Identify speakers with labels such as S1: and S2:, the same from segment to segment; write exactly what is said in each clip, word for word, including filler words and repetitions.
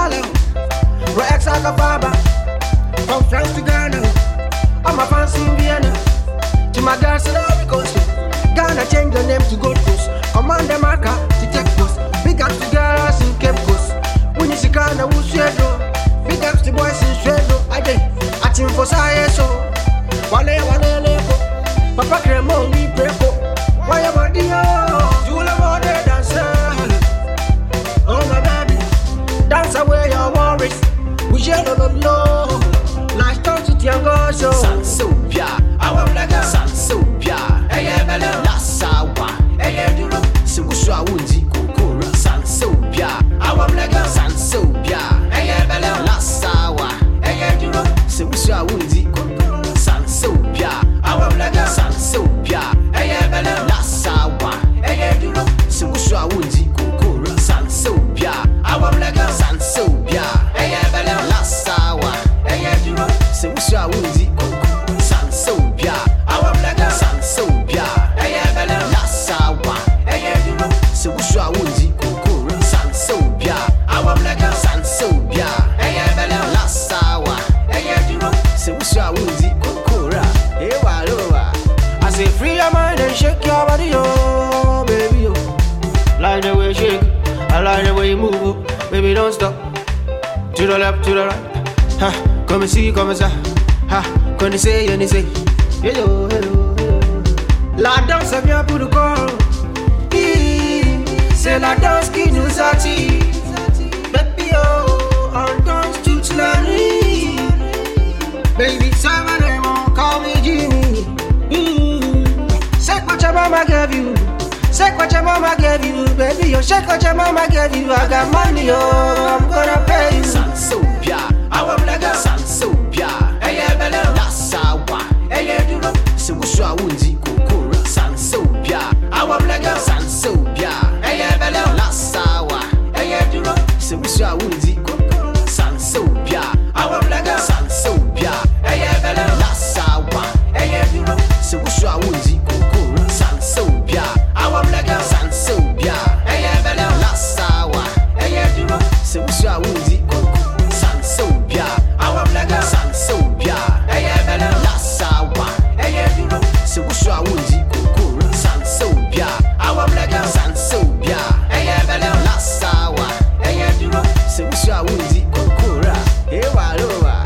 S1: Harlem, we're ex-Agafaba. From France to Ghana, I'm a fancy in Vienna. To my girls in Ivory Coast, Ghana change the name to Gold Coast. Command the marker to take post. Big ups to girls in Cape Coast. When you see Ghana, who's Shredo? Big ups to boys in Shredo. I did, I team for science. So, Wale, Wale, Lepo. Papa Cremo, we prepo. Why am I the you love all the dancer? Oh, my baby, dance away your worries. We share the low. Last time to Tiango show.
S2: Sansopia, I want like a Sansopia. Hey, Bella, Lassawa. Hey, Duro, Sushua Wundi, Kokura. Sansopia, I want like a Sansopia. Hey, Bella, Lassawa. Hey, Duro, Sushua Wundi, Kokura. Sansopia, I want like a Sansopia. Hey, Bella, Lassawa. Hey, Duro, Sushua Wundi, Kokura. Sansopia, I want like a Sansopia. Hey, Bella, Lassawa. Se usha wundi koko Sansopia awa blaga Sansopia eye bele Lassawa eye duro Se usha wundi koko Sansopia awa blaga Sansopia eye bele Lassawa eye duro Se usha wundi koko ra e wa lowa I say free your mind and shake your body oh baby oh like the way you shake I like the way you move baby don't stop to the left to the right ha come and see, come and say, ha, come and say, and say, hello, hello, hello. La danse vient pour le corps, c'est la danse qui nous attire. Baby, oh, on danse toute la nuit. Baby, ça va vraiment, call me Jimmy. C'est quoi ta mama gave you? C'est quoi ta mama gave you? Baby, oh, c'est quoi ta mama gave you? I got money, oh, I'm gonna pay you. Sansopia. I want like a Sansopia, hey Bella, Lassawa, hey Duro, Se usha wundi kokora Sansopia, I want like a Sansopia, hey Bella, Lassawa, hey Duro, Se usha wundi kokora Sansopia, I want like a Sansopia, hey Bella, Lassawa, hey Duro, Se usha wundi kokora Sansopia, I want like a Sansopia, hey Bella, Lassawa, hey Duro, Se usha wundi Sansopia, I want like a Sansopia. Hey, Bella, Lassawa. Hey, Duro, Se usha wundi kokora Sansopia, I want like a Sansopia. Hey, Bella, Lassawa. Hey, Duro, Se usha wundi kokora. Hey, walowa.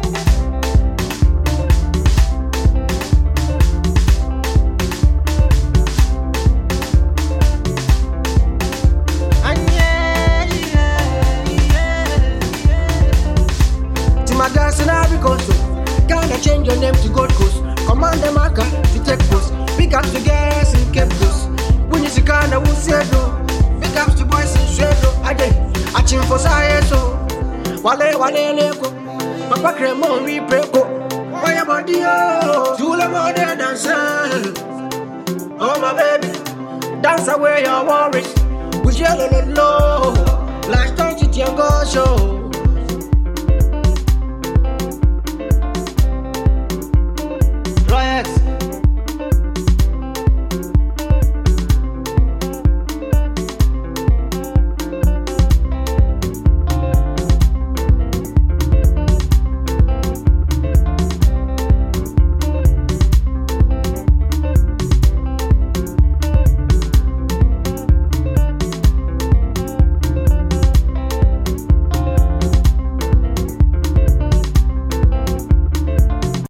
S1: My girls in Ivory Coast, Ghana change your name to Gold Coast. Command the marker to take post. Big ups to girls in Cape Coast. When you see Ghana, who's Shredo? Big ups to boys in Shredo. I did, I team for science. So, Wale, Wale, Leko. Papa Cremo, we prepo. Why your body, oh? You love all the dancer. Oh, my baby, dance away your worries. We yell on the low. Last time to Tiango show.